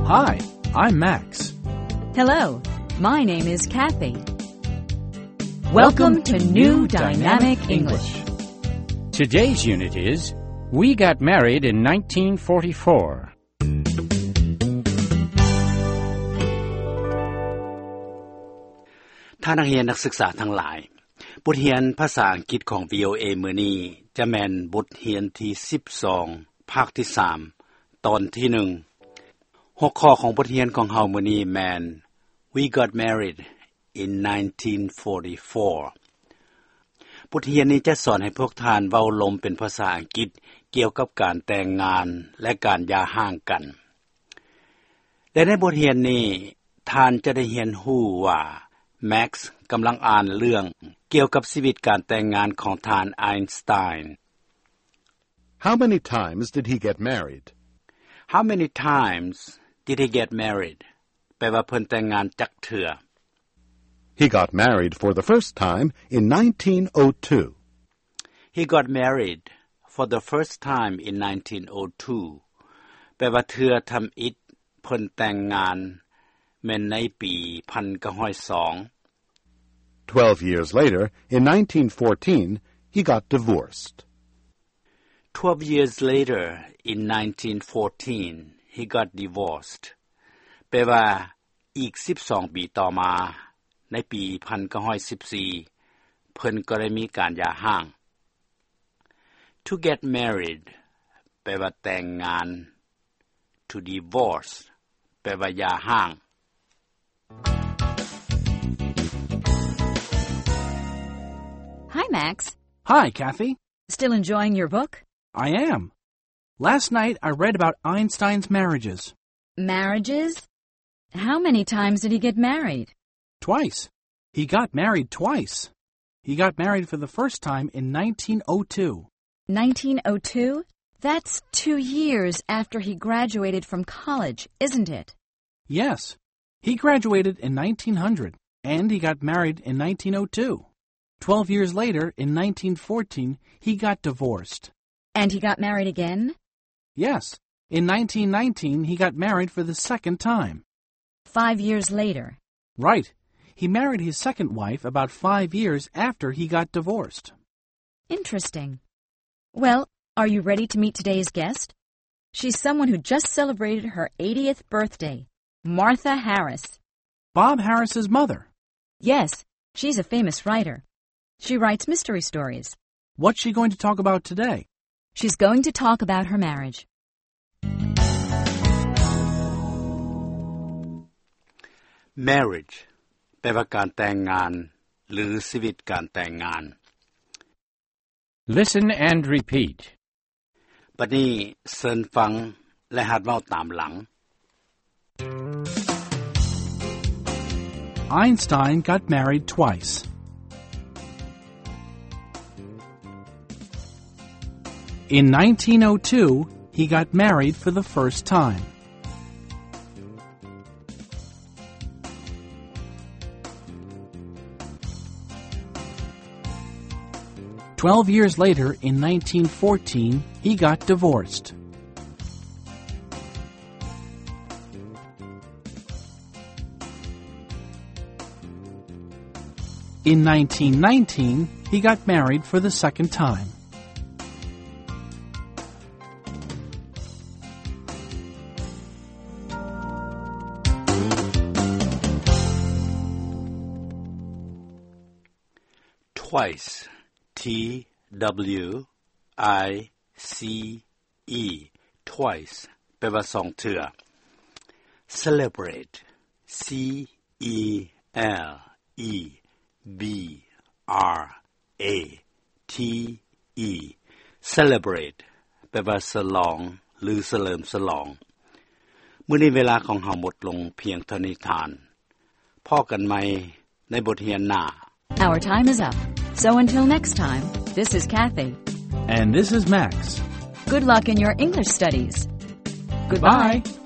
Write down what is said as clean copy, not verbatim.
Hi, I'm Max. Hello, my name is Kathy. Welcome to New Dynamic English. Today's unit is We Got Married in 1944. ท่านนักเรียนนักศึกษาทั้งหลายบทเรียนภาษาอังกฤษของ VOA มื้อนี้จะแม่นบทเรียนที่12ภาคที่3ตอนที่1หัวข้อของบทเรียนของเฮามื้อนี้แม่น We got married in 1944 บทเรียนนี้จะสอนให้พวกท่านเว้าลมเป็นภาษาอังกฤษเกี่ยวกับการแต่งงานและการหย่าร้างกันและในบทเรียนนี้ท่านจะได้เรียนรู้ว่าแม็กซ์กำลังอ่านเรื่องเกี่ยวกับชีวิตการแต่งงานของท่านไอน์สไตน์ How many times did he get married? How many times did he get married? แปลว่าเพิ่นแต่งงานจักเทื่อ He got married for the first time in 1902. He got married for the first time in 1902 แปลว่าเทื่อทำอิฐเพิ่นแต่งงานแม่นในปี1902 12 years later, in 1914, he got divorced. 12 years later, in 1914, he got divorced. แปลว่าอีก12ปีต่อมาในปี1914เพิ่นก็ได้มีการหย่าร้าง To get married แปลว่าแต่งงาน To divorce แปลว่าหย่าร้าง Hi, Max. Hi, Kathy. Still enjoying your book? I am. Last night I read about Einstein's marriages. Marriages? How many times did he get married? Twice. He got married twice. He got married for the first time in 1902. 1902? That's 2 years after he graduated from college, isn't it? Yes. He graduated in 1900, and he got married in 1902. 12 years later, in 1914, he got divorced. And he got married again? Yes. In 1919, he got married for the second time. 5 years later. Right. He married his second wife about 5 years after he got divorced. Interesting. Well, are you ready to meet today's guest? She's someone who just celebrated her 80th birthday, Martha Harris. Bob Harris's mother. Yes, she's a famous writer. She writes mystery stories. What's she going to talk about today? She's going to talk about her marriage. Marriage แปลว่าการแต่งงานหรือชีวิตการแต่งงาน Listen and repeat. บัดนี้เชิญฟังและหัดเว้าตามหลัง Einstein got married twice. In 1902, he got married for the first time. "12 years later, in 1914, he got divorced. In 1919, he got married for the second time. Twice T-W-I-C-E Twice แปลว่าสองเทื่อ Celebrate C-E-L-E-B-R-A-T-E Celebrate แปลว่าฉลองหรือเฉลิมฉลองมื้อนี้เวลาของเฮาหมดลงเพียงเท่านี้ทานพอกันใหม่ในบทเรียนหน้า Our time is up. So until next time, this is Kathy. And this is Max. Good luck in your English studies. Goodbye. Bye.